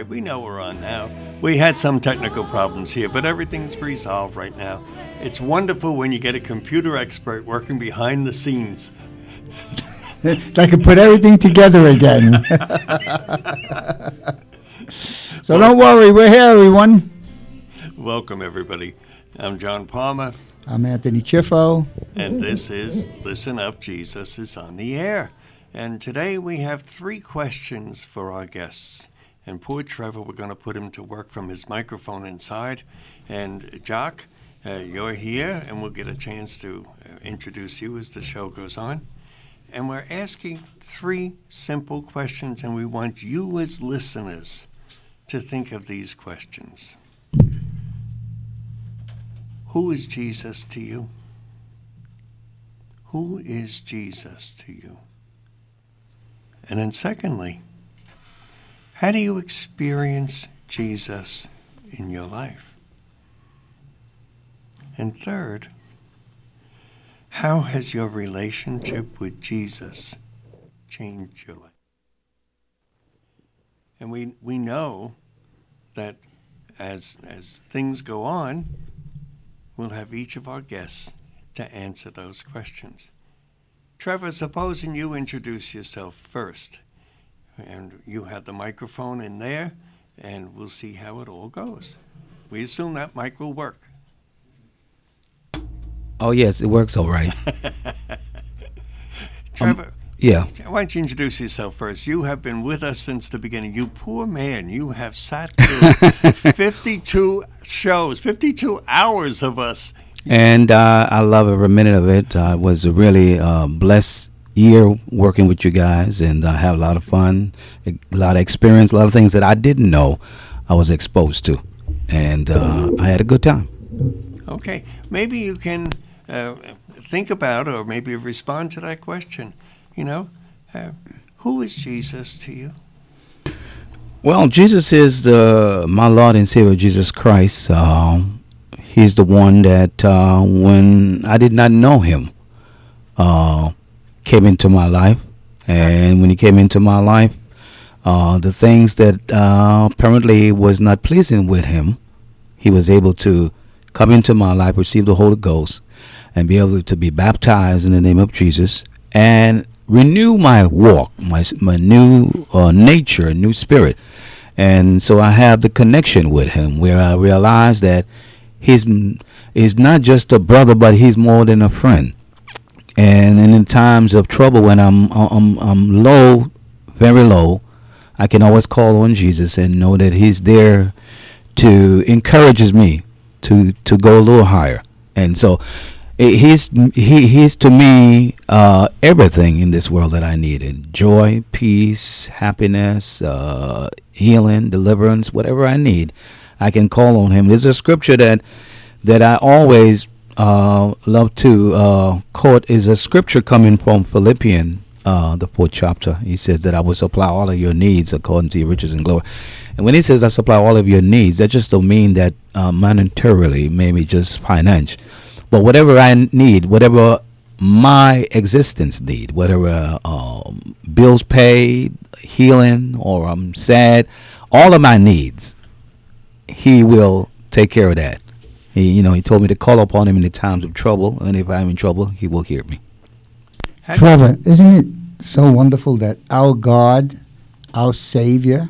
right, we know we're on now. We had some technical problems here, but everything's resolved right now. It's wonderful when you get a computer expert working behind the scenes. That can put everything together again. So don't worry, we're here, everyone. Welcome, everybody. I'm John Palmer. I'm Anthony Chiffo. And this is Listen Up, Jesus is on the Air. And today we have 3 questions for our guests. And poor Trevor, we're going to put him to work from his microphone inside. And Jock, you're here, and we'll get a chance to introduce you as the show goes on. And we're asking 3 simple questions, and we want you as listeners to think of these questions. Who is Jesus to you? Who is Jesus to you? And then secondly, how do you experience Jesus in your life? And third, how has your relationship with Jesus changed your life? And we know that as things go on, we'll have each of our guests to answer those questions. Trevor, supposing you introduce yourself first, and you have the microphone in there, and we'll see how it all goes. We assume that mic will work. Oh, yes, it works all right. Trevor, yeah. Why don't you introduce yourself first? You have been with us since the beginning. You poor man, you have sat through 52 shows, 52 hours of us. And I love every minute of it. It was a really blessed year working with you guys, and I have a lot of fun, a lot of experience, a lot of things that I didn't know I was exposed to. And I had a good time. Okay. Maybe you can think about or maybe respond to that question. You know, who is Jesus to you? Well, Jesus is my Lord and Savior, Jesus Christ. He's the one that when I did not know him, came into my life. And when he came into my life, the things that apparently was not pleasing with him, he was able to come into my life, receive the Holy Ghost, and be able to be baptized in the name of Jesus and renew my walk, my new nature, new spirit. And so I have the connection with him where I realize that he's not just a brother, but he's more than a friend. And in times of trouble, when I'm low, very low, I can always call on Jesus and know that he's there to encourages me to go a little higher. And so he's to me everything in this world that I needed: joy, peace, happiness, healing, deliverance, whatever I need, I can call on him. There's a scripture that I always love to quote. Is a scripture coming from Philippians, the 4th chapter. He says that I will supply all of your needs according to your riches and glory. And when he says I supply all of your needs, that just don't mean that monetarily, maybe just financial. But whatever I need, whatever my existence need, whatever bills paid, healing, or I'm sad, all of my needs, he will take care of that. He told me to call upon him in the times of trouble, and if I'm in trouble, he will hear me. Trevor, isn't it so wonderful that our God, our Savior,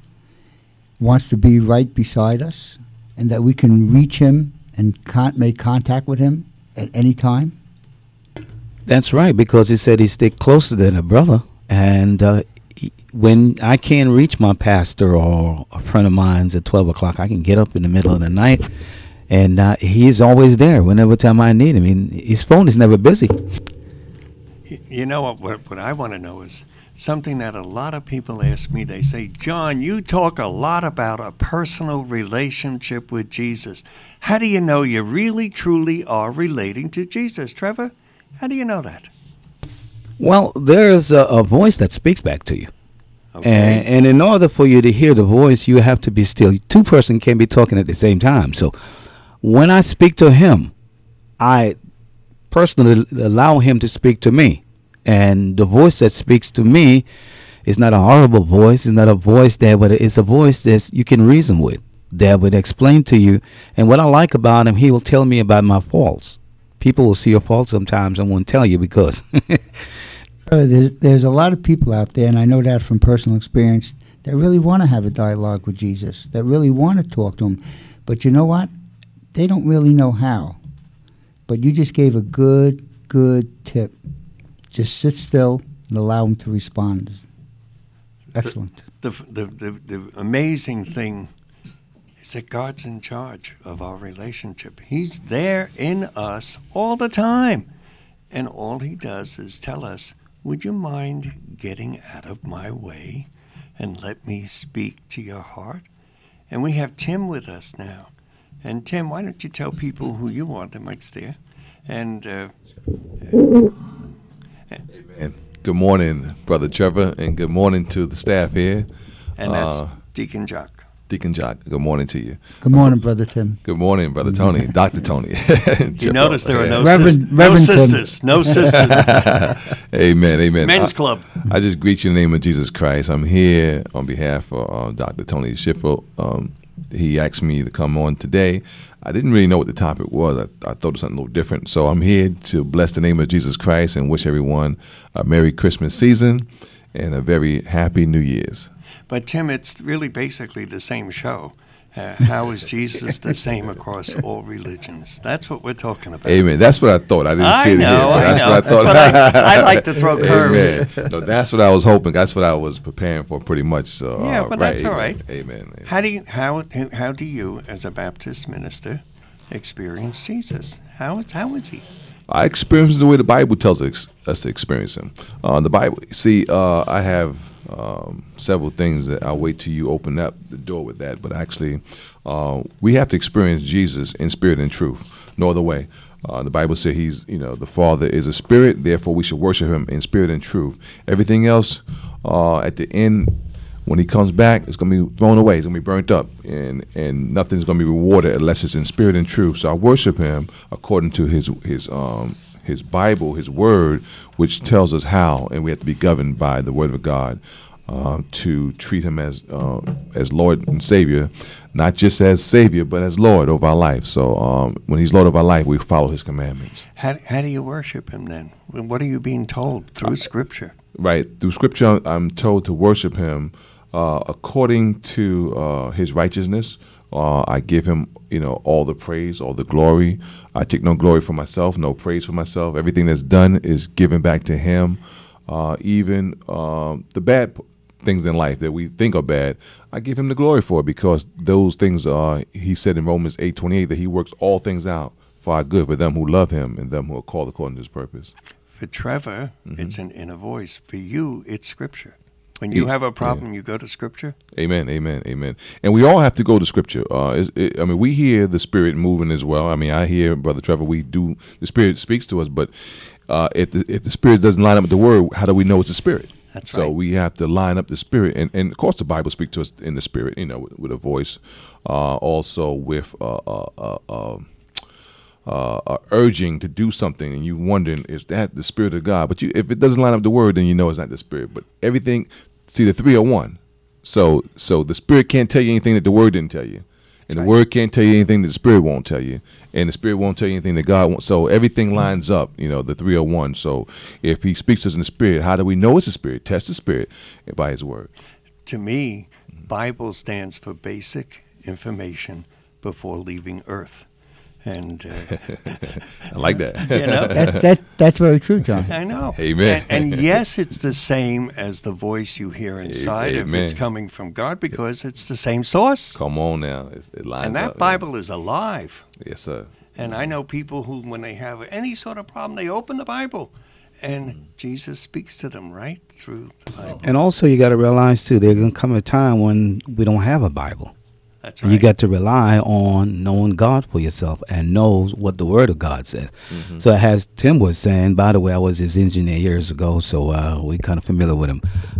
wants to be right beside us, and that we can reach him and make contact with him at any time? That's right, because he said he stick closer than a brother. And when I can't reach my pastor or a friend of mine's at 12 o'clock, I can get up in the middle of the night, and he's always there whenever time I need him. I mean, his phone is never busy. You know what I want to know is something that a lot of people ask me. They say, John, you talk a lot about a personal relationship with Jesus. How do you know you really, truly are relating to Jesus? Trevor, how do you know that? Well, there's a voice that speaks back to you. Okay. And in order for you to hear the voice, you have to be still. Two persons can't be talking at the same time. So when I speak to him, I personally allow him to speak to me. And the voice that speaks to me It's not a horrible voice. It's not a voice that, but it's a voice that you can reason with, that would explain to you. And what I like about him, he will tell me about my faults. People will see your faults sometimes and won't tell you because. There's a lot of people out there, and I know that from personal experience, that really want to have a dialogue with Jesus, that really want to talk to him. But you know what? They don't really know how. But you just gave a good tip. Just sit still and allow him to respond. Excellent. The amazing thing is that God's in charge of our relationship. He's there in us all the time. And all he does is tell us, would you mind getting out of my way and let me speak to your heart? And we have Tim with us now. And Tim, why don't you tell people who you are? The mic's there. And Amen. Good morning, Brother Trevor, and good morning to the staff here. And that's Deacon Jock. Deacon Jock, good morning to you. Good morning, Brother Tim. Good morning, Brother Tony, Dr. Tony. You notice there are no Reverend sisters. No sisters. Amen, amen. Men's club. I just greet you in the name of Jesus Christ. I'm here on behalf of Dr. Tony Schiffer. He asked me to come on today. I didn't really know what the topic was. I thought it was something a little different. So I'm here to bless the name of Jesus Christ and wish everyone a Merry Christmas season and a very happy New Year's. But Tim, it's really basically the same show. How is Jesus the same across all religions? That's what we're talking about. Amen. That's what I thought. I didn't see it here. That's what I thought. But I like to throw curves. Amen. No, that's what I was hoping. That's what I was preparing for, pretty much. So yeah, but right. that's all right. Amen. How do you, as a Baptist minister, experience Jesus? How is he? I experience the way the Bible tells us to experience him. The Bible. See, I have several things that I'll wait till you open up the door with that. But actually, we have to experience Jesus in spirit and truth. No other way. The Bible says he's, the Father is a spirit. Therefore, we should worship him in spirit and truth. Everything else, at the end, when he comes back, it's going to be thrown away. It's going to be burnt up, and nothing's going to be rewarded unless it's in spirit and truth. So I worship him according to his Bible, his word, which tells us how, and we have to be governed by the word of God to treat him as Lord and Savior, not just as Savior, but as Lord of our life. So when he's Lord of our life, we follow his commandments. How do you worship him then? What are you being told through Scripture? Right. Through Scripture, I'm told to worship him according to his righteousness. I give him, all the praise, all the glory. I take no glory for myself, no praise for myself. Everything that's done is given back to him. Even the bad things in life that we think are bad, I give him the glory for it, because those things are, he said in Romans 8:28 that he works all things out for our good for them who love him and them who are called according to his purpose. For Trevor, it's an inner voice. For you, it's Scripture. When you have a problem, you go to Scripture? Amen, amen, amen. And we all have to go to Scripture. We hear the Spirit moving as well. I hear, Brother Trevor, the Spirit speaks to us, but if the Spirit doesn't line up with the Word, how do we know it's the Spirit? That's so right. we have to line up the Spirit. And of course, the Bible speaks to us in the Spirit, with a voice, also with urging to do something, and you wondering, is that the Spirit of God? But if it doesn't line up the word, then you know it's not the Spirit. But everything, see, the three are one. So the Spirit can't tell you anything that the word didn't tell you, and the word can't tell you anything that the Spirit won't tell you, and the Spirit won't tell you anything that God won't. So everything lines up. The three are one. So if he speaks to us in the Spirit, how do we know it's the Spirit? Test the Spirit by his word. To me, Bible stands for basic information before leaving Earth. And I like that. That's very true, John. I know. Amen. And yes, it's the same as the voice you hear inside Amen. if it's coming from God, because it's the same source. Come on now. It lines up. And that Bible is alive. Yes, sir. And I know people who, when they have any sort of problem, they open the Bible, and Jesus speaks to them right through the Bible. And also, you got to realize, too, there's going to come a time when we don't have a Bible. That's right. You got to rely on knowing God for yourself and know what the Word of God says. Mm-hmm. So as Tim was saying, by the way, I was his engineer years ago, so we kind of familiar with him.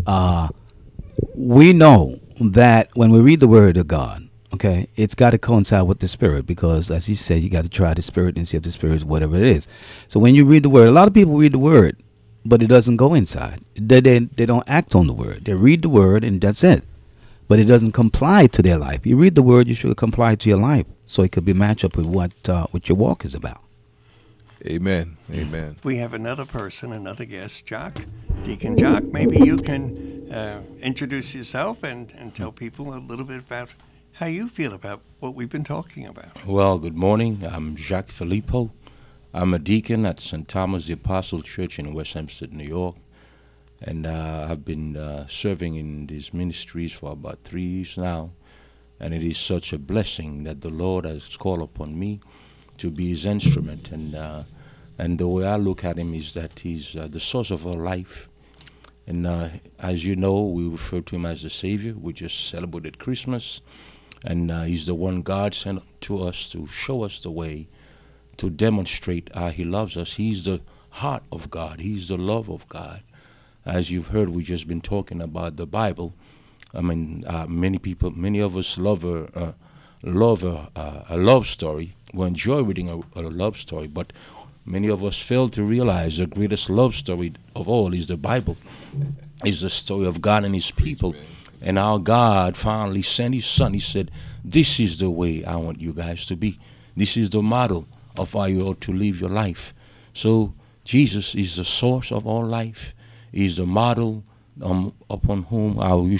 We know that when we read the Word of God, okay, it's got to coincide with the Spirit, because as he said, you got to try the Spirit and see if the Spirit is whatever it is. So when you read the Word, a lot of people read the Word, but it doesn't go inside. They don't act on the word. They read the word and that's it. But it doesn't comply to their life. You read the word, you should comply to your life, so it could be matched up with what your walk is about. Amen. Amen. We have another person, another guest, Jock. Deacon Jock, maybe you can introduce yourself and tell people a little bit about how you feel about what we've been talking about. Well, good morning. I'm Jacques Filippo. I'm a deacon at St. Thomas the Apostle Church in West Hempstead, New York. And I've been serving in these ministries for about 3 years now. And it is such a blessing that the Lord has called upon me to be his instrument. And the way I look at him is that he's the source of our life. And as you know, we refer to him as the Savior. We just celebrated Christmas. And he's the one God sent to us to show us the way, to demonstrate how he loves us. He's the heart of God. He's the love of God. As you've heard, we've just been talking about the Bible. I mean, many of us love a love story. We enjoy reading a love story, but many of us fail to realize the greatest love story of all is the Bible. It's the story of God and his people. And our God finally sent his son. He said, this is the way I want you guys to be. This is the model of how you ought to live your life. So Jesus is the source of all life. He's the model upon whom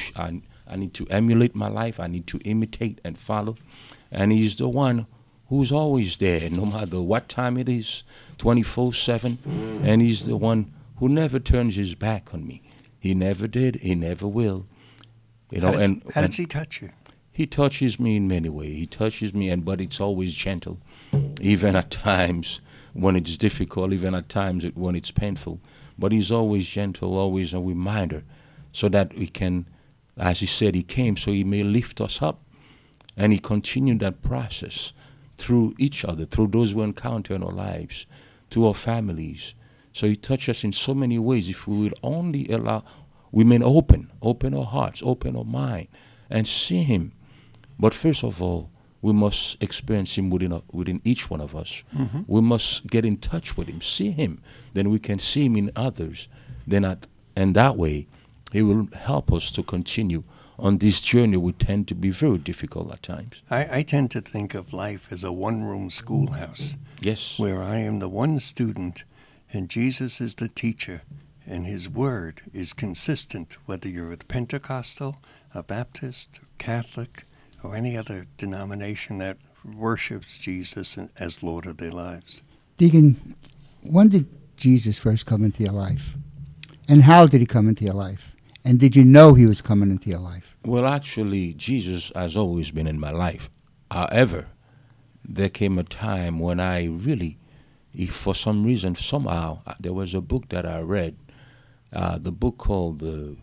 I need to emulate my life. I need to imitate and follow. And he's the one who's always there, no matter what time it is, 24/7. And he's the one who never turns his back on me. He never did. He never will. You know, How does he touch you? He touches me in many ways. He touches me, but it's always gentle, even at times when it's difficult, even at times when it's painful. But he's always gentle, always a reminder, so that we can, as he said, he came so he may lift us up. And he continued that process through each other, through those we encounter in our lives, through our families. So he touched us in so many ways. If we would only allow, remain open our hearts, open our mind, and see him. But first of all, we must experience him within each one of us. Mm-hmm. We must get in touch with him, see him. Then we can see him in others. And that way, he will help us to continue on this journey, which tend to be very difficult at times. I tend to think of life as a one-room schoolhouse. Yes. Where I am the one student, and Jesus is the teacher, and his word is consistent, whether you're a Pentecostal, a Baptist, Catholic, or any other denomination that worships Jesus as Lord of their lives. Deacon, when did Jesus first come into your life? And how did he come into your life? And did you know he was coming into your life? Well, actually, Jesus has always been in my life. However, there came a time when I really, for some reason, somehow, there was a book that I read, the book called the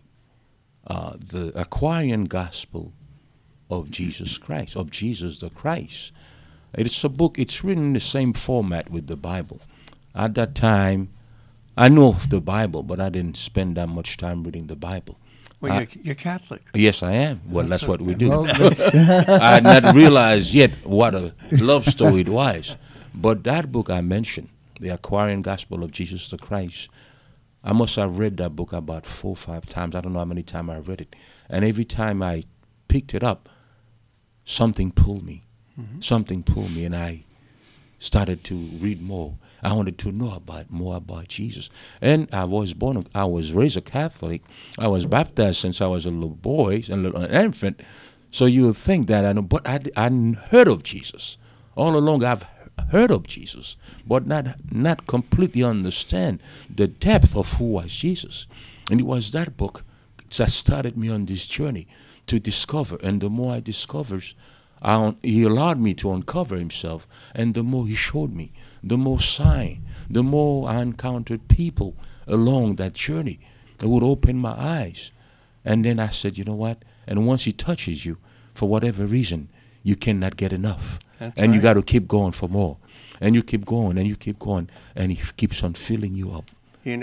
Aquarian Gospel of Jesus Christ, of Jesus the Christ. It's a book, it's written in the same format with the Bible. At that time, I know of the Bible, but I didn't spend that much time reading the Bible. Well, you're Catholic. Yes, I am. Well, that's what we do. Well, I had not realized yet what a love story it was. But that book I mentioned, The Aquarian Gospel of Jesus the Christ, I must have read that book about 4 or 5 times. I don't know how many times I read it. And every time I picked it up, something pulled me. Mm-hmm. Something pulled me, and I started to read more. I wanted to know more about Jesus. And I was raised a Catholic. I was baptized since I was a little boy, an infant. So you would think that I know, but I hadn't heard of Jesus. All along I've heard of Jesus, but not completely understand the depth of who was Jesus. And it was that book that started me on this journey to discover. And the more I discovered, he allowed me to uncover himself. And the more he showed me, the more sign, the more I encountered people along that journey that would open my eyes. And then I said, you know what? And once he touches you, for whatever reason, you cannot get enough. That's and right. You got to keep going for more. And you keep going, and you keep going, and he keeps on filling you up.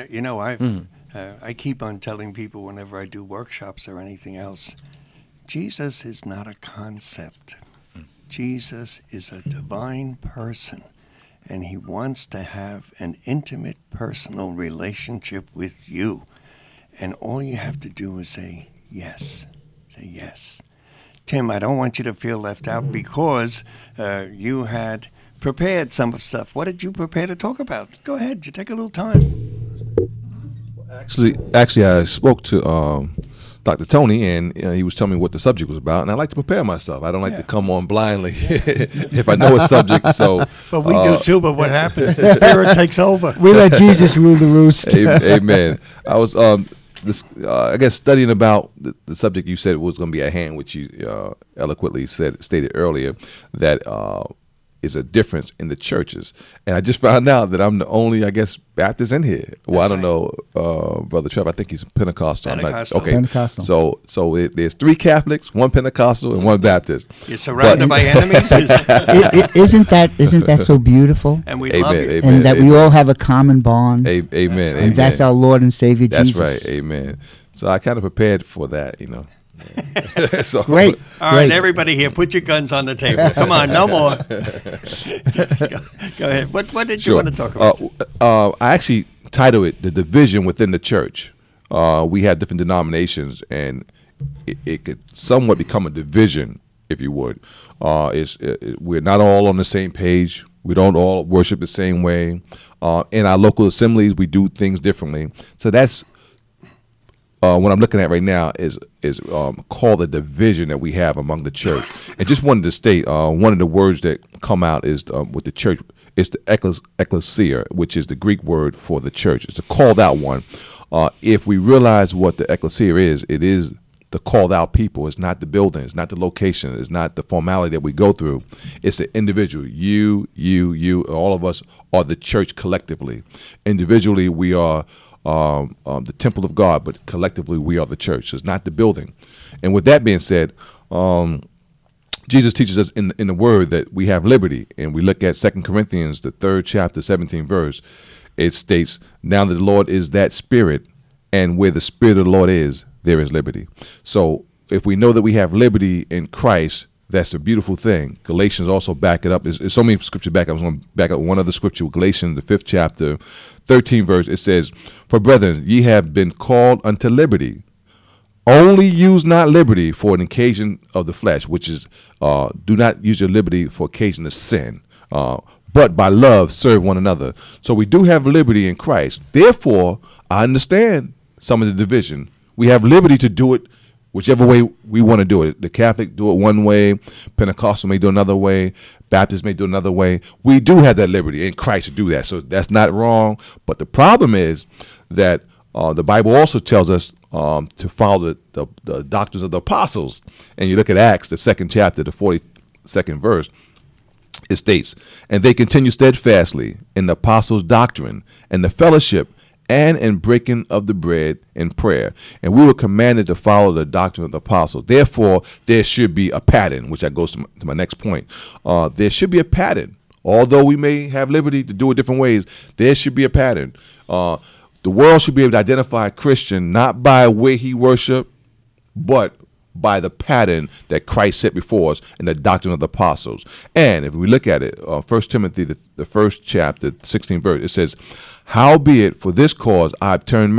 I keep on telling people whenever I do workshops or anything else, Jesus is not a concept. Jesus is a divine person. and he wants to have an intimate, personal relationship with you. And all you have to do is say yes. Say yes. Tim, I don't want you to feel left out because you had prepared some stuff. What did you prepare to talk about? Go ahead. You take a little time. Actually, I spoke to Dr. Tony, and he was telling me what the subject was about, and I like to prepare myself. I don't like to come on blindly if I know a subject. So, but we do too. But what happens? The Spirit takes over. We let Jesus rule the roost. Amen. I was, I guess, studying about the subject you said was going to be at hand, which you eloquently stated earlier, that is a difference in the churches. And I just found out that I'm the only, I guess, Baptist in here. Well, I don't know, Brother Trevor. I think he's Pentecostal. Pentecostal. Pentecostal. So there's 3 Catholics, 1 Pentecostal, and 1 Baptist. You're surrounded by enemies. Isn't that so beautiful? And we love you. And that we all have a common bond. Amen. And that's our Lord and Savior Jesus. That's right. Amen. So I kind of prepared for that, So, Great. All right, everybody here, put your guns on the table. Come on, no more. Go ahead. What did you want to talk about? I actually titled it "The Division Within the Church." We have different denominations, and it could somewhat become a division, if you would. We're not all on the same page. We don't all worship the same way. In our local assemblies, we do things differently. So that's what I'm looking at right now is called the division that we have among the church. And just wanted to state one of the words that come out is with the church is the ecclesia, which is the Greek word for the church. It's a called out one. If we realize what the ecclesia is, it is the called out people. It's not the building. It's not the location. It's not the formality that we go through. It's the individual. You, all of us are the church collectively. Individually, we are the temple of God, but collectively we are the church. So it's not the building. And with that being said, Jesus teaches us in the word that we have liberty. And we look at 2 Corinthians, the 3rd chapter, 17th verse. It states, "Now that the Lord is that Spirit, and where the Spirit of the Lord is, there is liberty." So if we know that we have liberty in Christ, that's a beautiful thing. Galatians also back it up. There's so many scriptures back up. I was going to back up one other scripture, Galatians, the 5th chapter, 13th verse. It says, "For brethren, ye have been called unto liberty. Only use not liberty for an occasion of the flesh," which is, do not use your liberty for occasion of sin, but by love serve one another. So we do have liberty in Christ. Therefore, I understand some of the division. We have liberty to do it whichever way we want to do it. The Catholic do it one way, Pentecostal may do another way, Baptist may do another way. We do have that liberty in Christ to do that, so that's not wrong. But the problem is that the Bible also tells us to follow the doctrines of the apostles. And you look at Acts, the 2nd chapter, the 42nd verse, it states, "And they continue steadfastly in the apostles' doctrine and the fellowship, and in breaking of the bread and prayer." And we were commanded to follow the doctrine of the apostle. Therefore, there should be a pattern, which that goes to my next point. There should be a pattern. Although we may have liberty to do it different ways, there should be a pattern. The world should be able to identify a Christian not by where he worship, but by the pattern that Christ set before us in the doctrine of the apostles. And if we look at it, 1 Timothy, the 1st chapter, 16th verse, it says, "Howbeit for this cause I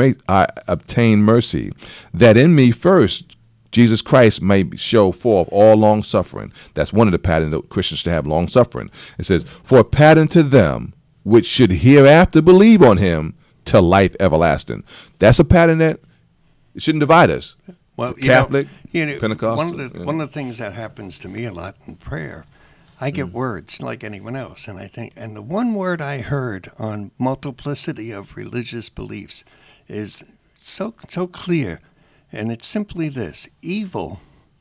obtain mercy, that in me first Jesus Christ may show forth all long suffering." That's one of the patterns that Christians should have, long suffering. It says, "For a pattern to them which should hereafter believe on him to life everlasting." That's a pattern that it shouldn't divide us. Well, Catholic, Pentecostal. One of the things that happens to me a lot in prayer, I get words like anyone else, and and the one word I heard on multiplicity of religious beliefs is so clear, and it's simply this: evil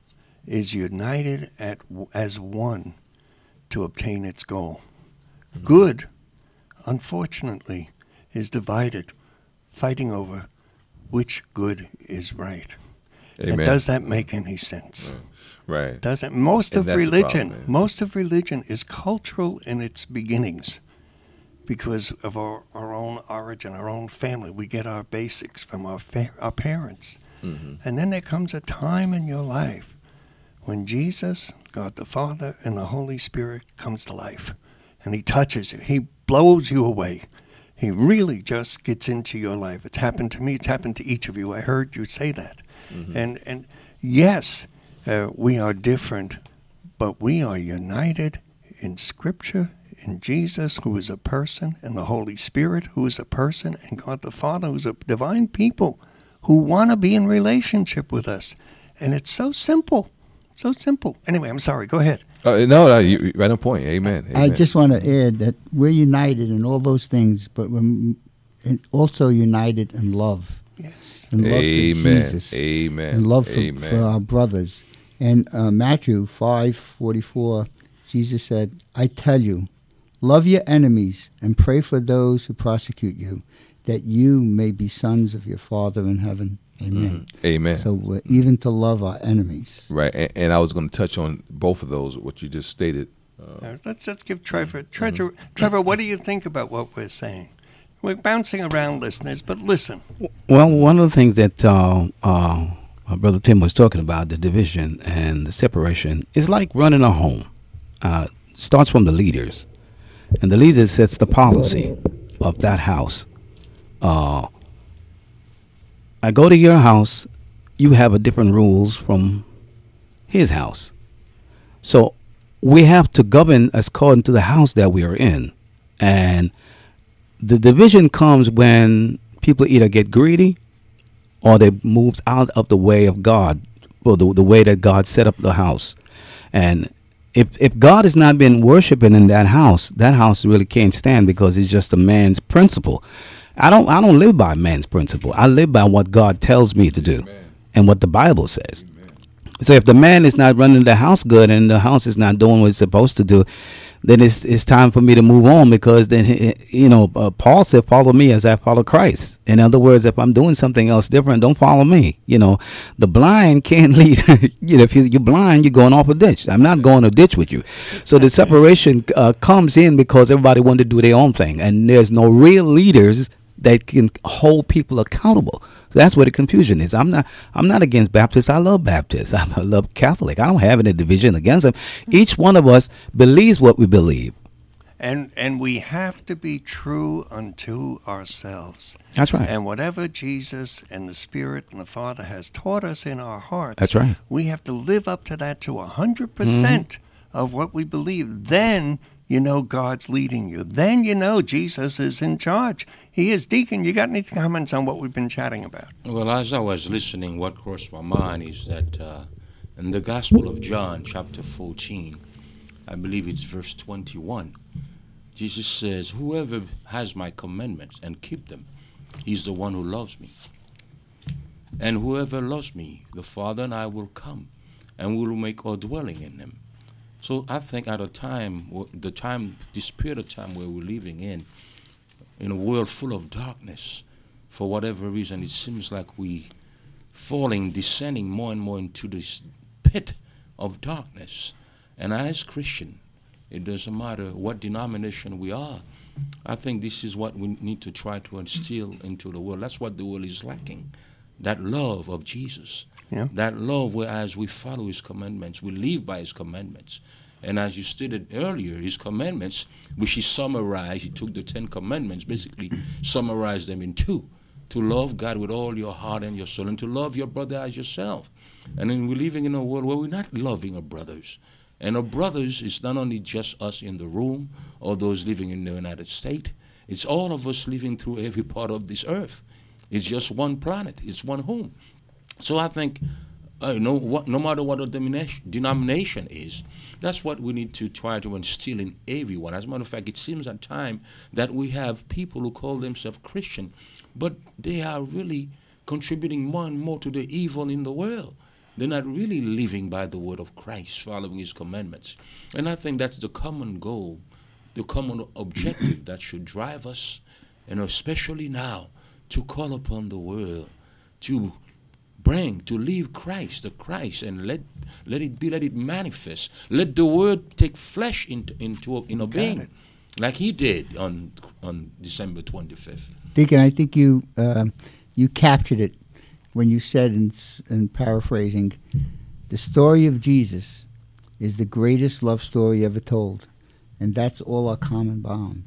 is united as one to obtain its goal. Good, unfortunately, is divided, fighting over which good is right. Amen. And does that make any sense? Right. Doesn't most And of that's the religion problem, most of religion is cultural in its beginnings because of our own origin, our own family. We get our basics from our parents. Mm-hmm. And then there comes a time in your life when Jesus, God the Father, and the Holy Spirit comes to life. And he touches you. He blows you away. He really just gets into your life. It's happened to me. It's happened to each of you. I heard you say that. Mm-hmm. And yes, we are different, but we are united in Scripture, in Jesus, who is a person, and the Holy Spirit, who is a person, and God the Father, who's a divine people who want to be in relationship with us. And it's so simple. So simple. Anyway, I'm sorry. Go ahead. No, you right on point. Amen. I just want to add that we're united in all those things, but we're also united in love. Yes. In love for Jesus. Amen. And love for our brothers. And Matthew 5:44, Jesus said, I tell you, love your enemies and pray for those who persecute you, that you may be sons of your Father in heaven. Amen. Mm-hmm. Amen. So we're even to love our enemies. Right. And I was going to touch on both of those, what you just stated. Let's give Trevor. Trevor, what do you think about what we're saying? We're bouncing around, listeners, but listen. Well, one of the things that Brother Tim was talking about, the division and the separation, is like running a home. Starts from the leaders. And the leader sets the policy of that house. I go to your house, you have a different rules from his house. So we have to govern according to the house that we are in. And the division comes when people either get greedy or they moved out of the way of God, or the way that God set up the house. And if God has not been worshiping in that house really can't stand, because it's just a man's principle. I don't live by man's principle. I live by what God tells me to do. Amen. And what the Bible says. Amen. So if the man is not running the house good and the house is not doing what it's supposed to do, then it's time for me to move on, because then, Paul said, follow me as I follow Christ. In other words, if I'm doing something else different, don't follow me. The blind can't lead. If you're blind, you're going off a ditch. I'm not going a ditch with you. So the separation comes in because everybody wanted to do their own thing. And there's no real leaders that can hold people accountable. So that's where the confusion is. I'm not against Baptists. I love Baptists. I love Catholic. I don't have any division against them. Each one of us believes what we believe. And we have to be true unto ourselves. That's right. And whatever Jesus and the Spirit and the Father has taught us in our hearts, that's right, we have to live up to that to 100% of what we believe. Then God's leading you. Then Jesus is in charge. He is deacon. You got any comments on what we've been chatting about? Well, as I was listening, what crossed my mind is that in the Gospel of John, chapter 14, I believe it's verse 21, Jesus says, whoever has my commandments and keep them, he's the one who loves me. And whoever loves me, the Father and I will come, and we will make our dwelling in him. So I think at a time, this period of time where we're living in a world full of darkness, for whatever reason, it seems like we descending more and more into this pit of darkness. And as Christian, it doesn't matter what denomination we are. I think this is what we need to try to instill into the world. That's what the world is lacking, that love of Jesus. Yeah. That love where as we follow his commandments, we live by his commandments. And as you stated earlier, his commandments, which he summarized, he took the 10 commandments, basically summarized them in 2. To love God with all your heart and your soul, and to love your brother as yourself. And then we're living in a world where we're not loving our brothers. And our brothers is not only just us in the room or those living in the United States. It's all of us living through every part of this earth. It's just one planet. It's one home. So I think, no matter what our denomination is, that's what we need to try to instill in everyone. As a matter of fact, it seems at times that we have people who call themselves Christian, but they are really contributing more and more to the evil in the world. They're not really living by the word of Christ, following his commandments. And I think that's the common goal, the common objective that should drive us, and especially now, to call upon the world, to leave Christ, and let it manifest. Let the word take flesh into being, like he did on December 25th. Deacon, I think you captured it when you said, in paraphrasing, the story of Jesus is the greatest love story ever told, and that's all our common bond.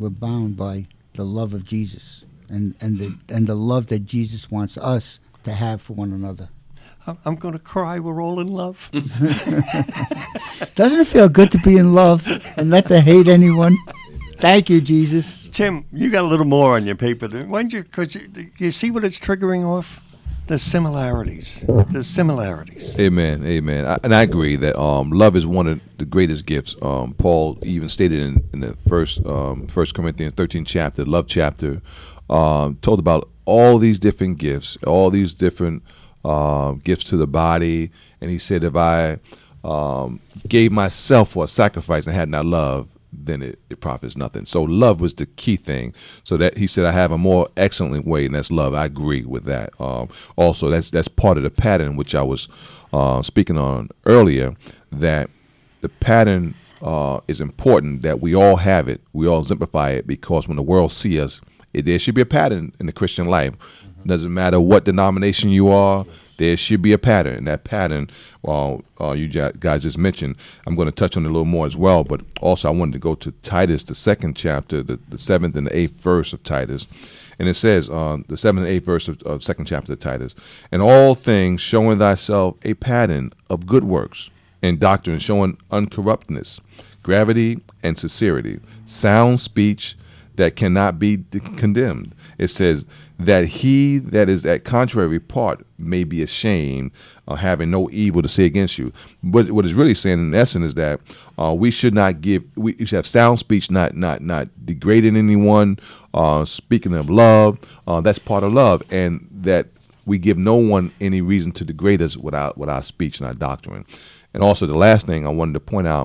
we're bound by the love of Jesus and the love that Jesus wants us to have for one another. I'm going to cry. We're all in love. Doesn't it feel good to be in love and not to hate anyone? Thank you, Jesus. Tim, you got a little more on your paper. Why don't you, because you see what it's triggering off? The similarities. The similarities. Amen. Amen. And I agree that love is one of the greatest gifts. Paul even stated in the first Corinthians 13 chapter, love chapter, told about all these different gifts, all these different gifts to the body. And he said, if I gave myself for a sacrifice and had not love, then it profits nothing. So love was the key thing. So that he said, I have a more excellent way, and that's love. I agree with that. Also, that's part of the pattern which I was speaking on earlier, that the pattern is important, that we all have it. We all exemplify it, because when the world see us, there should be a pattern in the Christian life. Doesn't matter what denomination you are, there should be a pattern. And that pattern, you guys just mentioned, I'm going to touch on it a little more as well. But also I wanted to go to Titus, the second chapter, the 7th and the 8th verse of Titus. And it says, the 7th and 8th verse of second chapter of Titus, "In all things showing thyself a pattern of good works, and doctrine showing uncorruptness, gravity and sincerity, sound speech that cannot be condemned." It says that he that is at contrary part may be ashamed, having no evil to say against you. But what it's really saying in essence is that we should should have sound speech, not degrading anyone, speaking of love, that's part of love, and that we give no one any reason to degrade us with our speech and our doctrine. And also the last thing I wanted to point out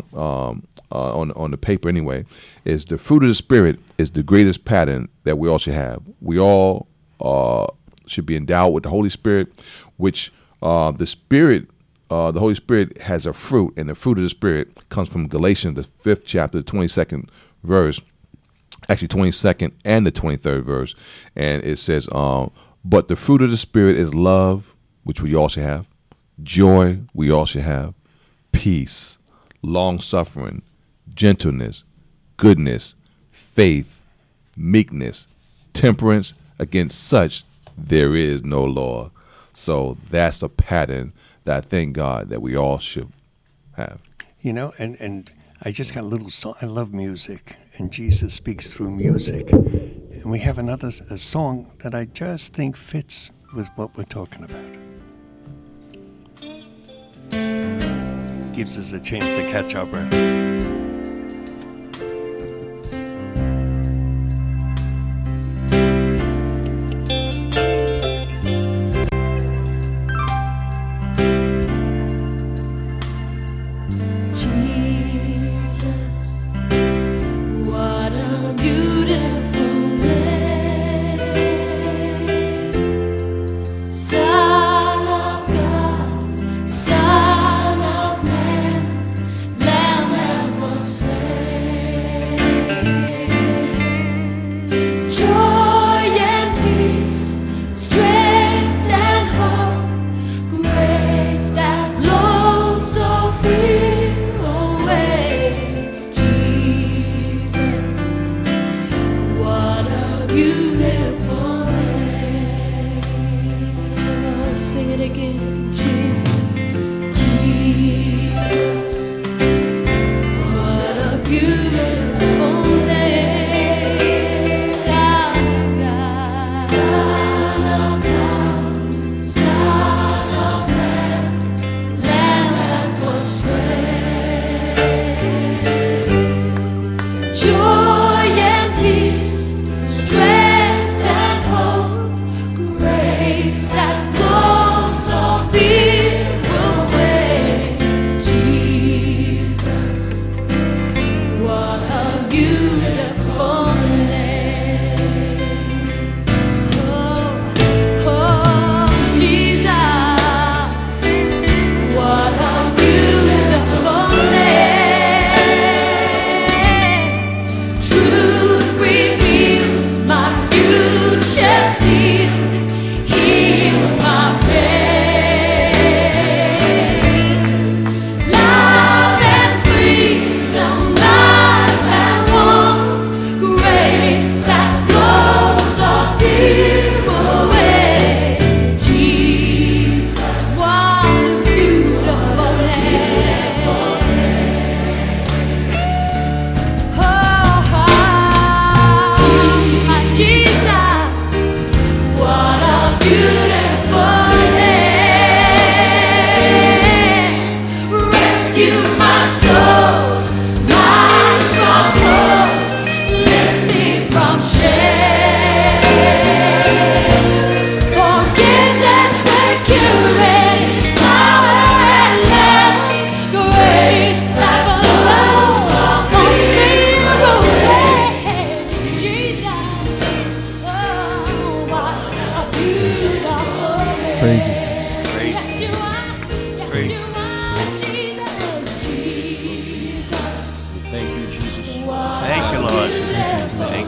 on the paper anyway is the fruit of the Spirit is the greatest pattern that we all should have. We all should be endowed with the Holy Spirit, which the Holy Spirit has a fruit, and the fruit of the Spirit comes from Galatians, the 5th chapter, the 22nd verse, actually 22nd and the 23rd verse. And it says, but the fruit of the Spirit is love, which we all should have, joy, we all should have, peace, long-suffering, gentleness, goodness, faith, meekness, temperance. Against such there is no law. So that's a pattern that I thank God that we all should have. You know, and I just got a little song. I love music, and Jesus speaks through music. And we have a song that I just think fits with what we're talking about. Gives us a chance to catch our breath. Son of man, Lamb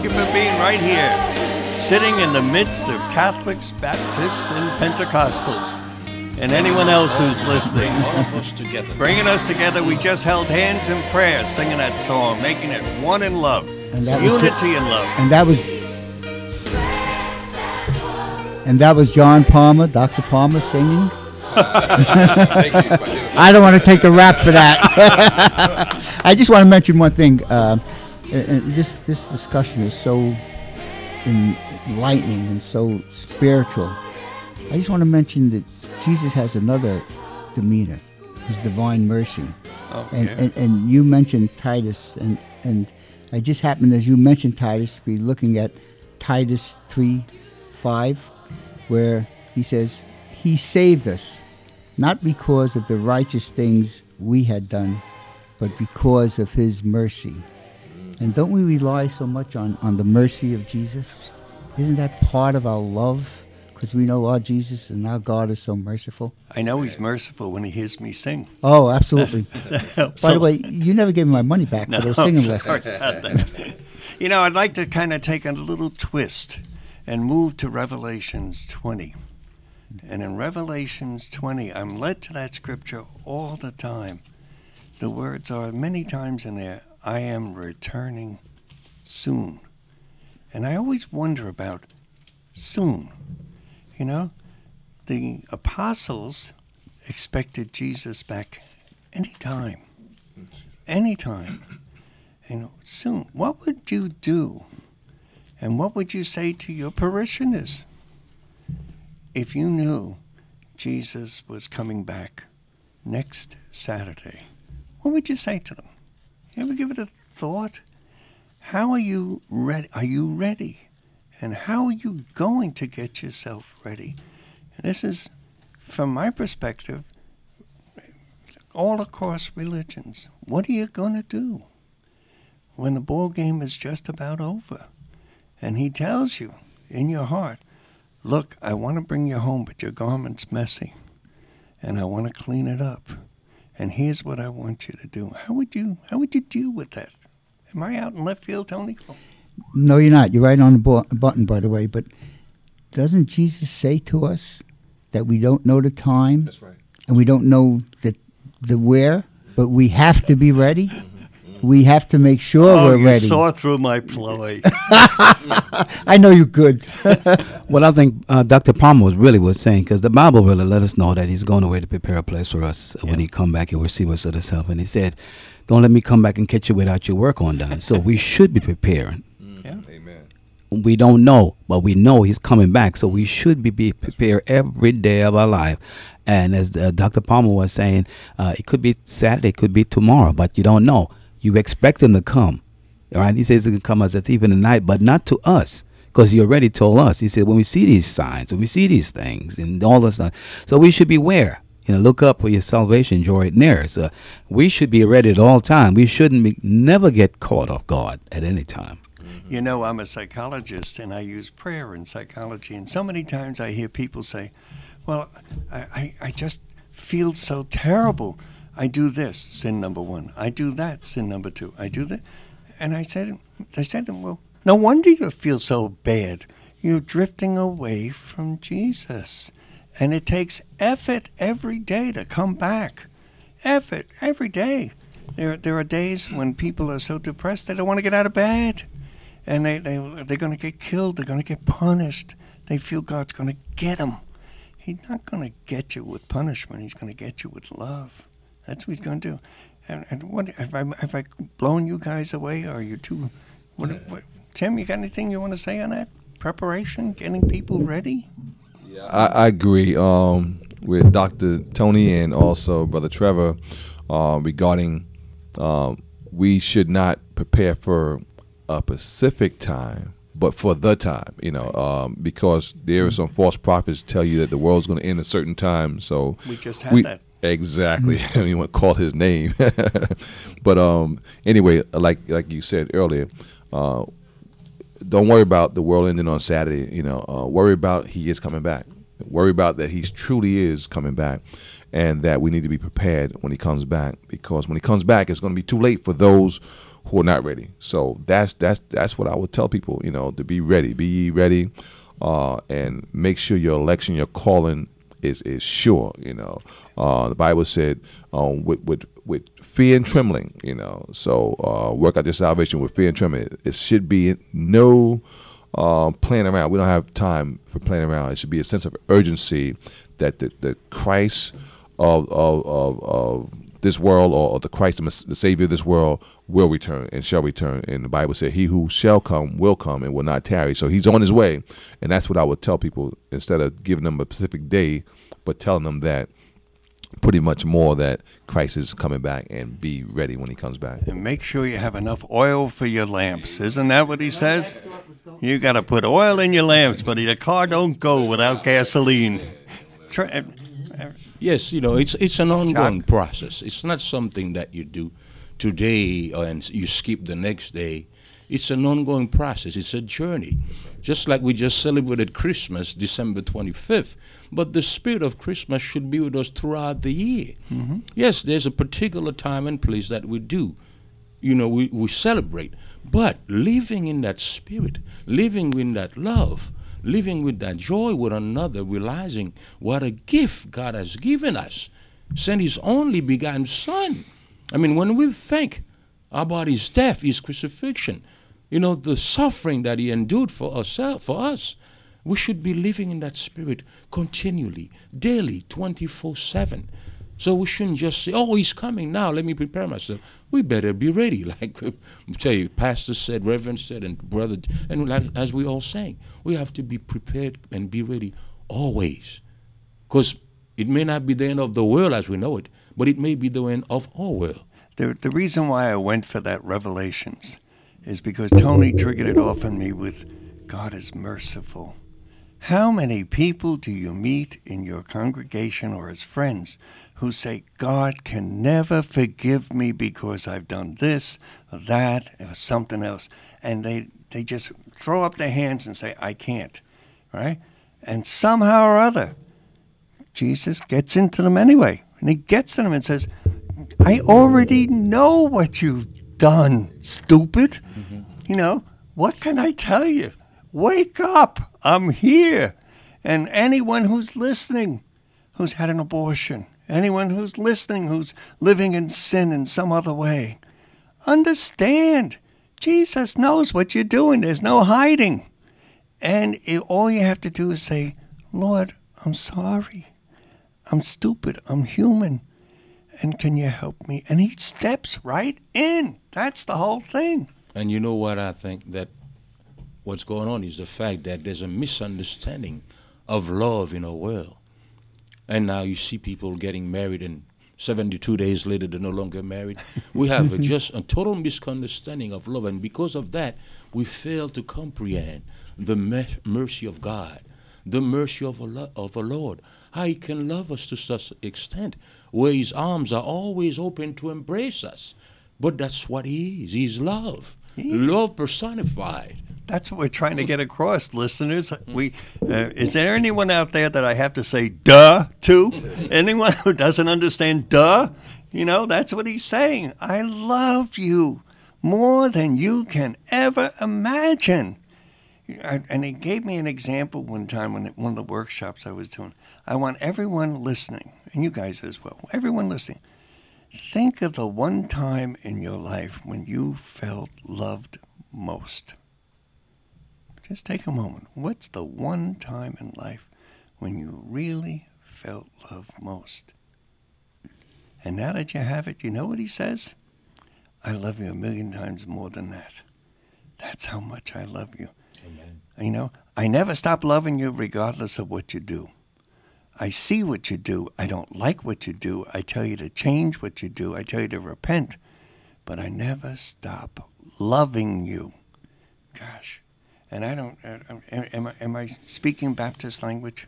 you for being right here, sitting in the midst of Catholics, Baptists, and Pentecostals, and anyone else who's listening. All of us together. Bringing us together, we just held hands in prayer, singing that song, making it one in love, And that was unity in love. And that was John Palmer, Dr. Palmer singing. Thank you. I don't want to take the rap for that. I just want to mention one thing. And this discussion is so enlightening and so spiritual. I just want to mention that Jesus has another demeanor, his divine mercy. Oh, And you mentioned Titus, and I just happened, as you mentioned Titus, to be looking at Titus 3:5, where he says, he saved us, not because of the righteous things we had done, but because of his mercy. And don't we rely so much on the mercy of Jesus? Isn't that part of our love? Because we know our Jesus and our God is so merciful. I know he's merciful when he hears me sing. Oh, absolutely. Helps By a the way, you never gave me my money back for those singing lessons. You know, I'd like to kind of take a little twist and move to Revelations 20. And in Revelations 20, I'm led to that scripture all the time. The words are many times in there, I am returning soon. And I always wonder about soon. You know, the apostles expected Jesus back anytime. Anytime. You know, soon. What would you do? And what would you say to your parishioners if you knew Jesus was coming back next Saturday? What would you say to them? You ever give it a thought? How are you ready? Are you ready? And how are you going to get yourself ready? And this is, from my perspective, all across religions. What are you going to do when the ball game is just about over? And he tells you in your heart, look, I want to bring you home, but your garment's messy, and I want to clean it up. And here's what I want you to do. How would you deal with that? Am I out in left field, Tony? No, you're not. You're right on the button, by the way. But doesn't Jesus say to us that we don't know the time? That's right. And we don't know the where, but we have to be ready? We have to make sure we're you ready. saw through my ploy. I know you're good. Well, I think Dr. Palmer was saying, because the Bible really let us know that he's going away to prepare a place for us when he come back and receive us of himself. And he said, don't let me come back and catch you without your work undone. So we should be preparing. Yeah. Amen. We don't know, but we know he's coming back. So we should be prepared every day of our life. And as Dr. Palmer was saying, it could be Saturday, it could be tomorrow, but you don't know. You expect him to come. All right? He says he can come as a thief in the night, but not to us, because he already told us. He said, when we see these signs, when we see these things, and all this stuff, so we should beware. You know, look up for your salvation, draw it near. So we should be ready at all times. We shouldn't never get caught off guard at any time. You know, I'm a psychologist, and I use prayer in psychology. And so many times I hear people say, well, I just feel so terrible. I do this, sin number one. I do that, sin number two. I do that. And I said to them, well, no wonder you feel so bad. You're drifting away from Jesus. And it takes effort every day to come back. Effort every day. There are days when people are so depressed they don't want to get out of bed. And they're going to get killed. They're going to get punished. They feel God's going to get them. He's not going to get you with punishment. He's going to get you with love. That's what he's going to do. And what have I blown you guys away? Or are you too? What, Tim, you got anything you want to say on that? Preparation, getting people ready? Yeah, I agree with Dr. Tony and also Brother Trevor regarding we should not prepare for a specific time, but for the time, because there are some false prophets tell you that the world's going to end a certain time. So we just had that. Exactly. I mean, want to call his name. But anyway, like you said earlier, don't worry about the world ending on Saturday. Worry about he is coming back. Worry about that he truly is coming back, and that we need to be prepared when he comes back, because when he comes back, it's going to be too late for those who are not ready. So that's what I would tell people, to be ready. Be ye ready, and make sure your election, your calling is sure. The Bible said, with fear and trembling. So work out your salvation with fear and trembling. It should be no playing around. We don't have time for playing around. It should be a sense of urgency that the Christ of this world, or the Christ, the Savior of this world, will return and shall return. And the Bible said, he who shall come will come and will not tarry. So he's on his way. And that's what I would tell people, instead of giving them a specific day, but telling them that pretty much more that Christ is coming back, and be ready when he comes back. And make sure you have enough oil for your lamps. Isn't that what he says? You got to put oil in your lamps, but your car don't go without gasoline. Yes, it's an ongoing process. It's not something that you do today and you skip the next day. It's an ongoing process. It's a journey. Just like we just celebrated Christmas, December 25th. But the spirit of Christmas should be with us throughout the year. Mm-hmm. Yes, there's a particular time and place that we do. We celebrate. But living in that spirit, living in that love, living with that joy with another, realizing what a gift God has given us, sent his only begotten Son. I mean, when we think about his death, his crucifixion, the suffering that he endured for us, we should be living in that spirit continually, daily, 24/7. So we shouldn't just say, oh, he's coming now, let me prepare myself. We better be ready, like Pastor said, Reverend said, and Brother, and like, as we all sang, we have to be prepared and be ready always. Because it may not be the end of the world as we know it, but it may be the end of our world. The reason why I went for that Revelations is because Tony triggered it off on me with God is merciful. How many people do you meet in your congregation or as friends who say, God can never forgive me because I've done this or that or something else? And they just throw up their hands and say, I can't, right? And somehow or other, Jesus gets into them anyway. And he gets to them and says, I already know what you've done, stupid. Mm-hmm. What can I tell you? Wake up. I'm here. And anyone who's listening, who's had an abortion, anyone who's listening, who's living in sin in some other way, understand, Jesus knows what you're doing. There's no hiding. And all you have to do is say, Lord, I'm sorry. I'm stupid. I'm human. And can you help me? And he steps right in. That's the whole thing. And you know what I think? That what's going on is the fact that there's a misunderstanding of love in our world. And now you see people getting married and 72 days later they're no longer married. We have just a total misunderstanding of love. And because of that, we fail to comprehend the mercy of God, the mercy of a Lord, how he can love us to such an extent, where his arms are always open to embrace us. But that's what he is. He's love. Love personified. That's what we're trying to get across, listeners. Is there anyone out there that I have to say duh to? Anyone who doesn't understand duh? That's what he's saying. I love you more than you can ever imagine. And he gave me an example one time when one of the workshops I was doing. I want everyone listening, and you guys as well, everyone listening, think of the one time in your life when you felt loved most. Just take a moment. What's the one time in life when you really felt loved most? And now that you have it, you know what he says? I love you 1,000,000 times more than that. That's how much I love you. Amen. I never stop loving you regardless of what you do. I see what you do. I don't like what you do. I tell you to change what you do. I tell you to repent. But I never stop loving you. Gosh. And I don't, am I speaking Baptist language?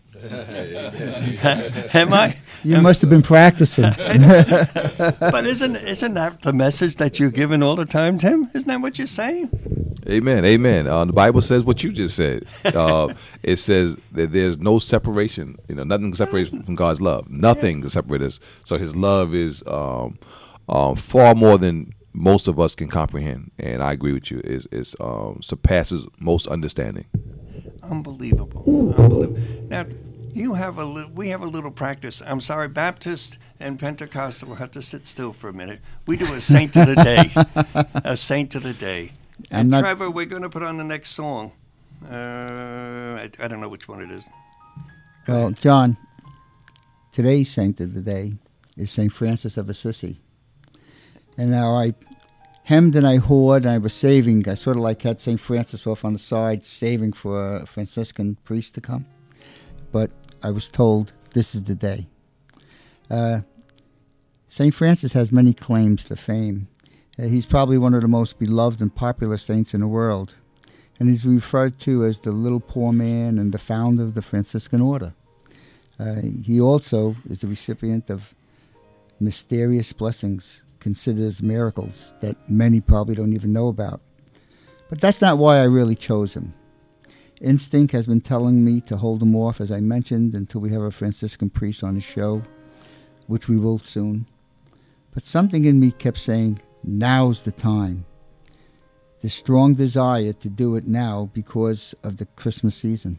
Am I? You must have been practicing. But isn't that the message that you're giving all the time, Tim? Isn't that what you're saying? Amen, amen. The Bible says what you just said. It says that there's no separation. Nothing separates from God's love. Nothing can separate us. So his love is far more than most of us can comprehend. And I agree with you. It surpasses most understanding. Unbelievable. Unbelievable. Now, we have a little practice. I'm sorry, Baptist and Pentecostal will have to sit still for a minute. We do a saint of the day. A saint of the day. And Trevor, we're going to put on the next song. I don't know which one it is. Well, John, today's saint of the day is St. Francis of Assisi. And now I hemmed and I hawed and I was saving. I sort of like had St. Francis off on the side, saving for a Franciscan priest to come. But I was told this is the day. St. Francis has many claims to fame. He's probably one of the most beloved and popular saints in the world. And he's referred to as the little poor man and the founder of the Franciscan order. He also is the recipient of mysterious blessings, considered as miracles, that many probably don't even know about. But that's not why I really chose him. Instinct has been telling me to hold him off, as I mentioned, until we have a Franciscan priest on the show, which we will soon. But something in me kept saying, now's the time. The strong desire to do it now because of the Christmas season.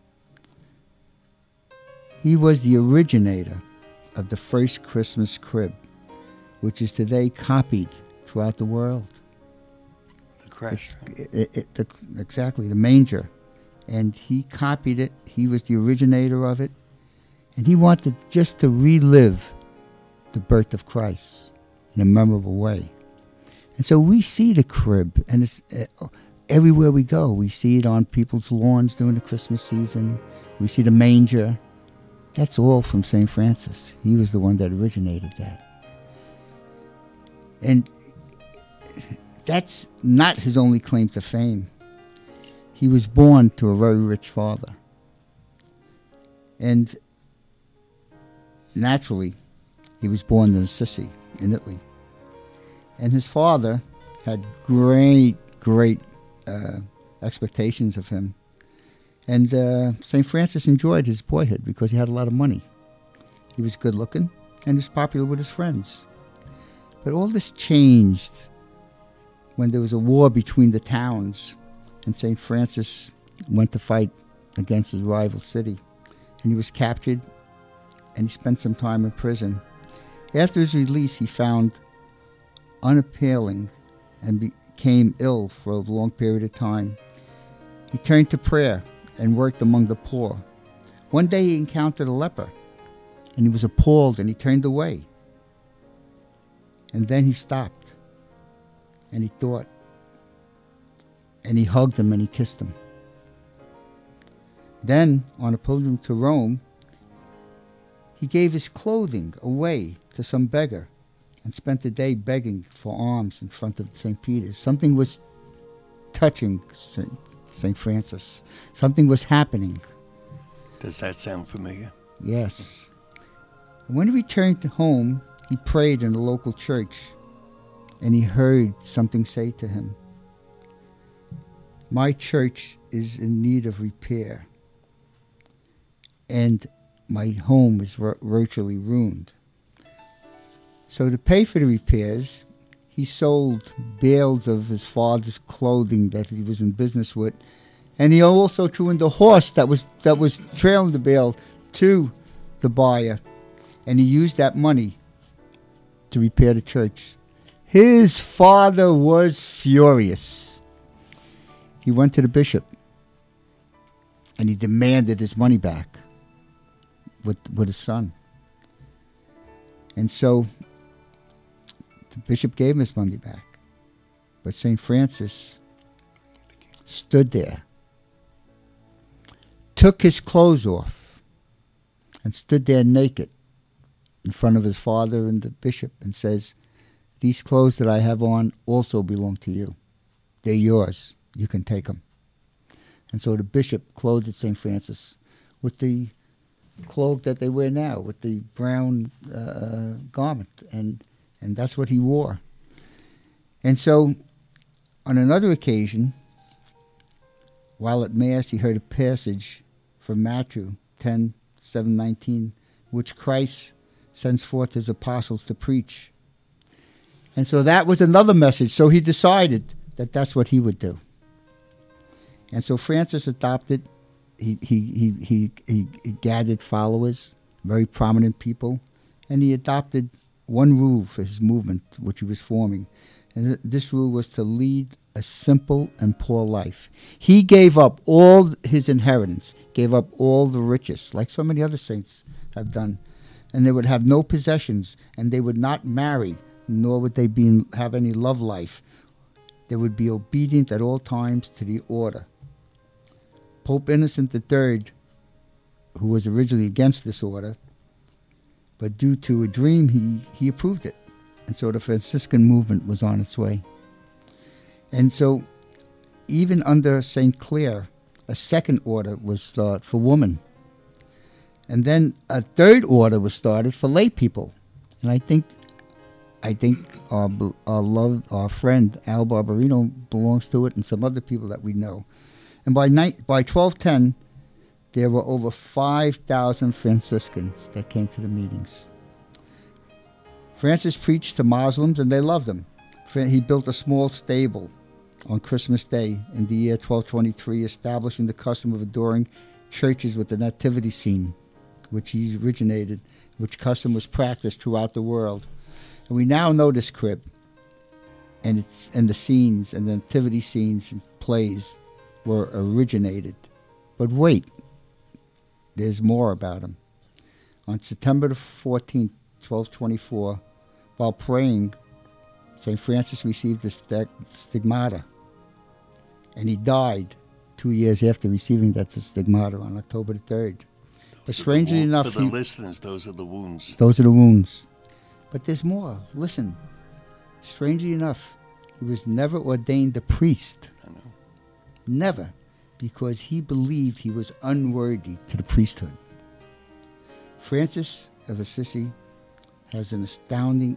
He was the originator of the first Christmas crib, which is today copied throughout the world. The creche. Exactly, the manger. And he copied it. He was the originator of it. And he wanted just to relive the birth of Christ in a memorable way. And so we see the crib, and it's everywhere we go. We see it on people's lawns during the Christmas season. We see the manger. That's all from St. Francis. He was the one that originated that. And that's not his only claim to fame. He was born to a very rich father. And naturally, he was born in Assisi, in Italy. And his father had great expectations of him. And St. Francis enjoyed his boyhood because he had a lot of money. He was good looking and he was popular with his friends. But all this changed when there was a war between the towns and St. Francis went to fight against his rival city. And he was captured and he spent some time in prison. After his release, he found unappealing and became ill for a long period of time. He turned to prayer and worked among the poor. One day he encountered a leper and he was appalled and he turned away. And then he stopped and he thought, and he hugged him and he kissed him. Then, on a pilgrim to Rome, he gave his clothing away to some beggar and spent the day begging for alms in front of St. Peter's. Something was touching St. Francis. Something was happening. Does that sound familiar? Yes. And when he returned home, he prayed in the local church, and he heard something say to him, "My church is in need of repair, and my home is virtually ruined." So to pay for the repairs, he sold bales of his father's clothing that he was in business with, and he also threw in the horse that was trailing the bale to the buyer, and he used that money to repair the church. His father was furious. He went to the bishop, and he demanded his money back with his son. And so the bishop gave him his money back. But St. Francis stood there, took his clothes off, and stood there naked in front of his father and the bishop and says, "These clothes that I have on also belong to you. They're yours. You can take them." And so the bishop clothed St. Francis with the cloak that they wear now, with the brown garment, and that's what he wore. And so on another occasion, while at Mass, he heard a passage from Matthew 10:7-19, which Christ sends forth his apostles to preach. And so that was another message. So he decided that that's what he would do. And so Francis adopted, he gathered followers, very prominent people, and he adopted one rule for his movement, which he was forming. And this rule was to lead a simple and poor life. He gave up all his inheritance, gave up all the riches, like so many other saints have done. And they would have no possessions, and they would not marry, nor would they have any love life. They would be obedient at all times to the order. Pope Innocent III, who was originally against this order, but due to a dream, he approved it. And so the Franciscan movement was on its way. And so even under St. Clare, a second order was started for women. And then a third order was started for lay people. And I think our friend Al Barbarino belongs to it, and some other people that we know. And by 1210, there were over 5,000 Franciscans that came to the meetings. Francis preached to Muslims, and they loved him. He built a small stable on Christmas Day in the year 1223, establishing the custom of adoring churches with the nativity scene, which he originated, which custom was practiced throughout the world. And we now know this crib, and the scenes and the nativity scenes and plays were originated. But wait, there's more about him. On September the 14th, 1224, while praying, St. Francis received the stigmata, and he died 2 years after receiving that stigmata on October the 3rd. But strangely enough, for the listeners, those are the wounds. Those are the wounds. But there's more. Listen. Strangely enough, he was never ordained a priest. I know. Never. Because he believed he was unworthy to the priesthood. Francis of Assisi had an astounding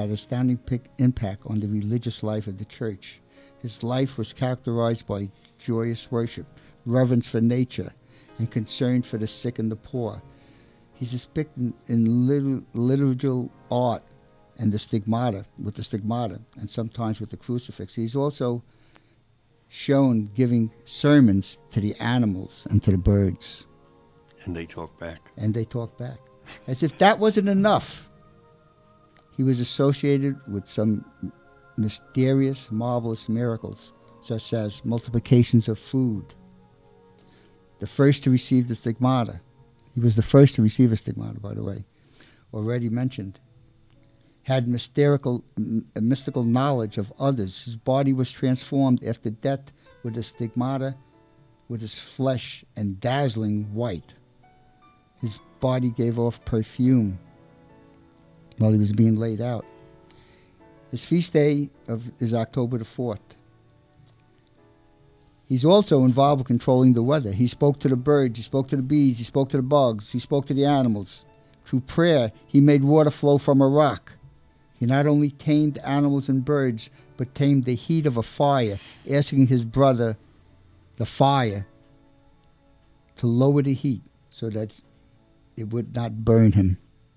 impact on the religious life of the church. His life was characterized by joyous worship, reverence for nature, and concern for the sick and the poor. He's depicted in liturgical art and the stigmata, and sometimes with the crucifix. He's also shown giving sermons to the animals and to the birds. And they talk back. As if that wasn't enough, he was associated with some mysterious, marvelous miracles, such as multiplications of food. The first to receive the stigmata. He was the first to receive a stigmata, by the way, already mentioned. Had mystical knowledge of others. His body was transformed after death with a stigmata, with his flesh and dazzling white. His body gave off perfume while he was being laid out. His feast day is October the 4th. He's also involved with controlling the weather. He spoke to the birds, he spoke to the bees, he spoke to the bugs, he spoke to the animals. Through prayer, he made water flow from a rock. He not only tamed animals and birds, but tamed the heat of a fire, asking his brother, the fire, to lower the heat so that it would not burn him.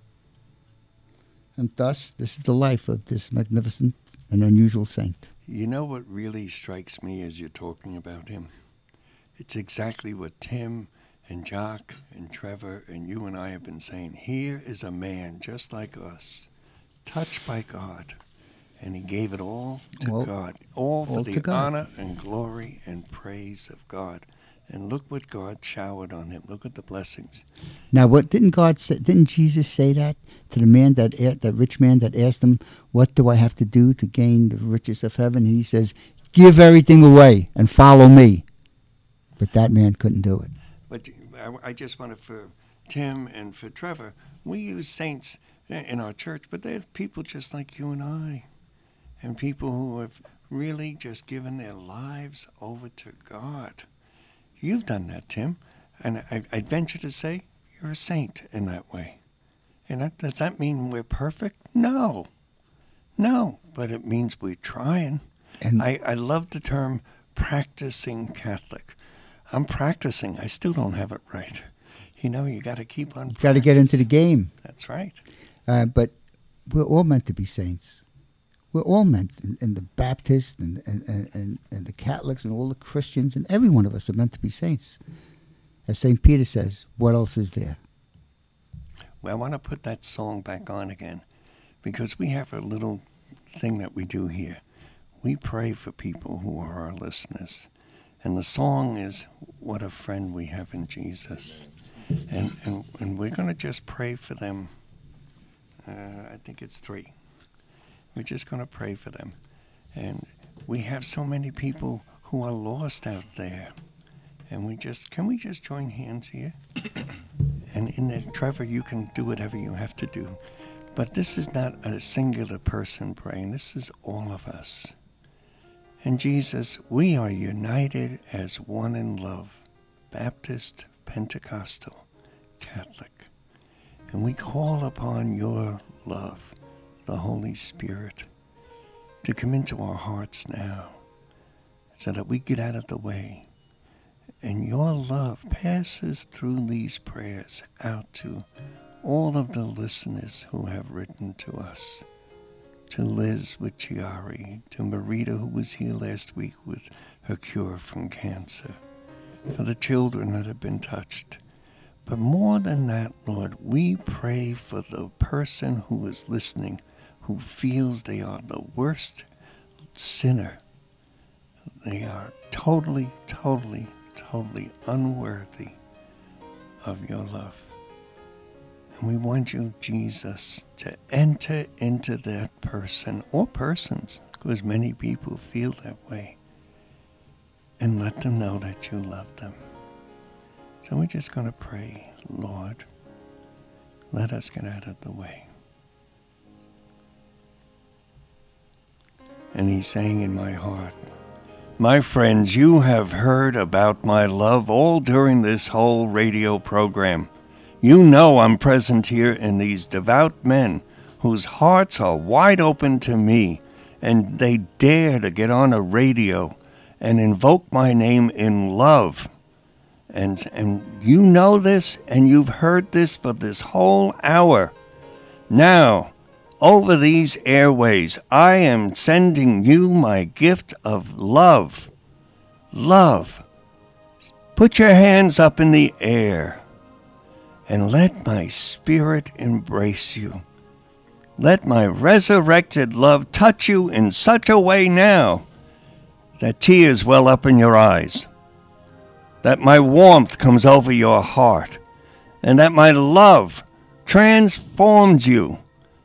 And thus, this is the life of this magnificent and unusual saint. You know what really strikes me as you're talking about him? It's exactly what Tim and Jock and Trevor and you and I have been saying. Here is a man just like us, touched by God, and he gave it all to God, all for the honor and glory and praise of God. And look what God showered on him. Look at the blessings. Now, what didn't God say? Didn't Jesus say that to the man, that rich man that asked him, "What do I have to do to gain the riches of heaven?" And he says, "Give everything away and follow me." But that man couldn't do it. But I just wanted for Tim and for Trevor, we use saints in our church, but they're people just like you and I, and people who have really just given their lives over to God. You've done that, Tim, and I'd venture to say you're a saint in that way. And does that mean we're perfect? No, but it means we're trying. And I love the term practicing Catholic. I'm practicing. I still don't have it right. You know, you got to keep on. You got to get into the game. That's right. But we're all meant to be saints. We're all meant, and the Baptists and the Catholics and all the Christians, and every one of us are meant to be saints. As St. Peter says, what else is there? Well, I want to put that song back on again, because we have a little thing that we do here. We pray for people who are our listeners. And the song is, what a friend we have in Jesus. And we're going to just pray for them. I think it's 3. We're just going to pray for them. And we have so many people who are lost out there. And can we just join hands here? And in there, Trevor, you can do whatever you have to do. But this is not a singular person praying. This is all of us. And Jesus, we are united as one in love, Baptist, Pentecostal, Catholic. And we call upon your love, the Holy Spirit, to come into our hearts now so that we get out of the way. And your love passes through these prayers out to all of the listeners who have written to us. To Liz with Chiari, to Marita, who was here last week with her cure from cancer, for the children that have been touched. But more than that, Lord, we pray for the person who is listening, who feels they are the worst sinner. They are totally, totally, totally unworthy of your love. And we want you, Jesus, to enter into that person, or persons, because many people feel that way, and let them know that you love them. So we're just going to pray, Lord, let us get out of the way. And he's saying in my heart, my friends, you have heard about my love all during this whole radio program. You know I'm present here in these devout men whose hearts are wide open to me, and they dare to get on a radio and invoke my name in love. And you know this, and you've heard this for this whole hour. Now, over these airways, I am sending you my gift of love. Love. Put your hands up in the air. And let my spirit embrace you. Let my resurrected love touch you in such a way now that tears well up in your eyes, that my warmth comes over your heart, and that my love transforms you,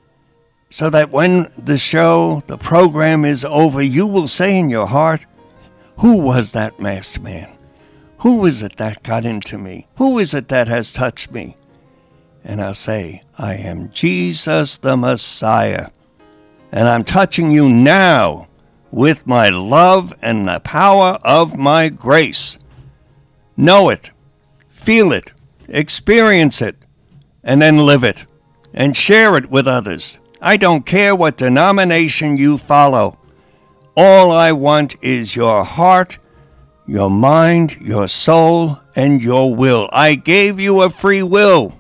so that when the program is over, you will say in your heart, who was that masked man? Who is it that got into me? Who is it that has touched me? And I'll say, I am Jesus the Messiah. And I'm touching you now with my love and the power of my grace. Know it, feel it, experience it, and then live it. And share it with others. I don't care what denomination you follow. All I want is your heart, your mind, your soul, and your will. I gave you a free will.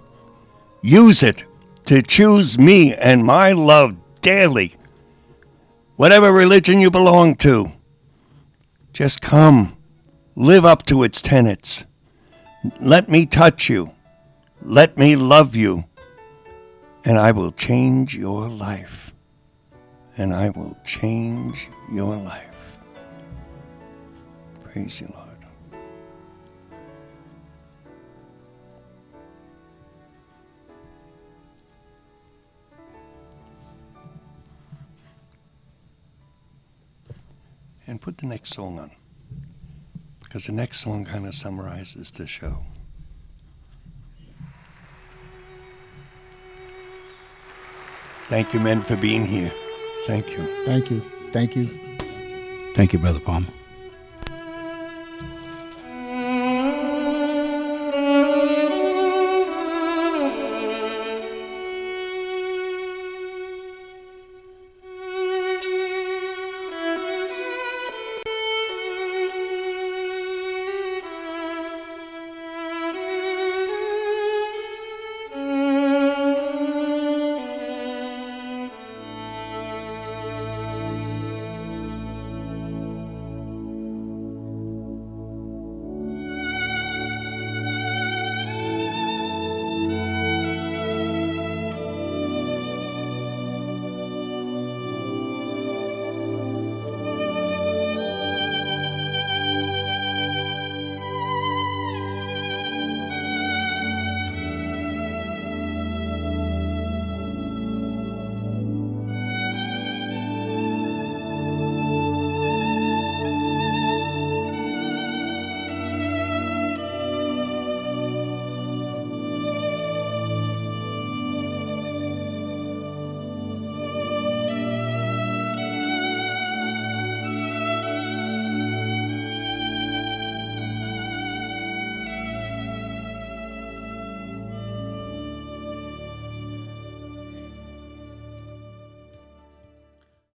Use it to choose me and my love daily. Whatever religion you belong to, just come, live up to its tenets. Let me touch you. Let me love you. And I will change your life. And I will change your life. Praise you, Lord. And put the next song on, because the next song kind of summarizes the show. Thank you, men, for being here. Thank you. Thank you. Thank you. Thank you, Brother Palmer.